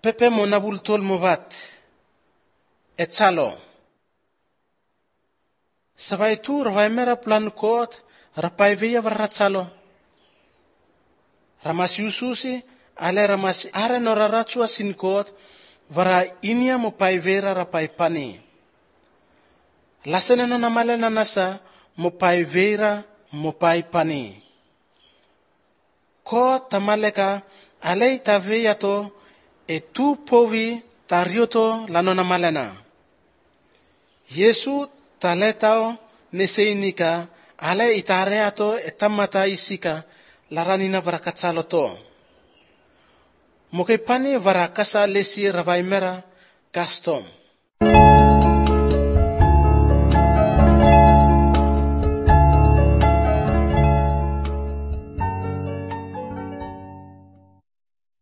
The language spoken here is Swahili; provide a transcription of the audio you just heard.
pepe mo nabultol mo bat. Et salo. Savai tu ravai mera plan kot rapai veya varrat salo. Ramas yususi ale ramas are noraratsu asin kot vara inia mo pai vera rapai pani. Lasena na namale na nasa mo pai vera mo pai pani. Ko tamaleka alei taveya to e tu povi tarioto lano namalena. Yesu taletao neseinika ale itareato etamata isika laranina varakatsalo to. Mokai pani varakasa lesi ravai mera gastom.